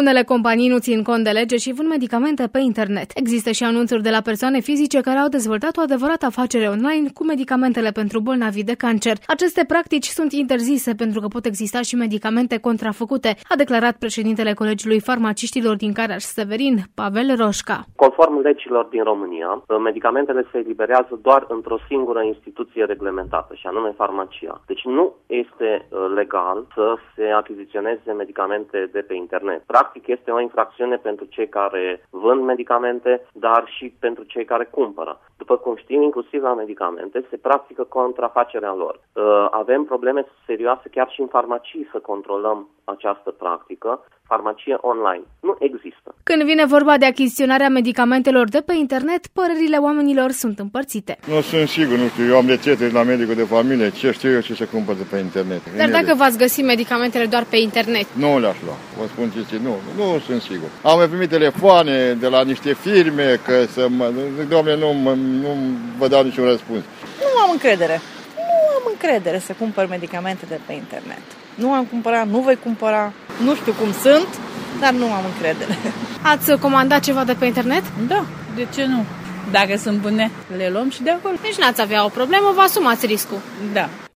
Unele companii nu țin cont de lege și vând medicamente pe internet. Există și anunțuri de la persoane fizice care au dezvoltat o adevărată afacere online cu medicamentele pentru bolnavi de cancer. Aceste practici sunt interzise pentru că pot exista și medicamente contrafăcute, a declarat președintele Colegiului Farmaciștilor din Caraș-Severin, Pavel Roșca. Conform legilor din România, medicamentele se eliberează doar într-o singură instituție reglementată, și anume farmacia. Deci nu este legal să se achiziționeze medicamente de pe internet. Practic este o infracțiune pentru cei care vând medicamente, dar și pentru cei care cumpără. După cum știm, inclusiv la medicamente se practică contrafacerea lor. Avem probleme serioase chiar și în farmacii să controlăm această practică. Farmacie online nu există. Când vine vorba de achiziționarea medicamentelor de pe internet, părerile oamenilor sunt împărțite. Nu sunt sigur, nu știu, eu am rețete la medicul de familie, ce știu eu ce se cumpăr de pe internet. Dar dacă v-ați găsit medicamentele doar pe internet? Nu le-aș lua, vă spun ce, nu sunt sigur. Am mai primit telefoane de la niște firme că să mă... Doamne, nu vă dau niciun răspuns. Nu am încredere să cumpăr medicamente de pe internet. Nu am cumpărat, nu voi cumpăra, nu știu cum sunt, dar nu am încredere. Ați comandat ceva de pe internet? Da, de ce nu? Dacă sunt bune, le luăm și de acolo. Deci n-ați avea o problemă, vă asumați riscul. Da.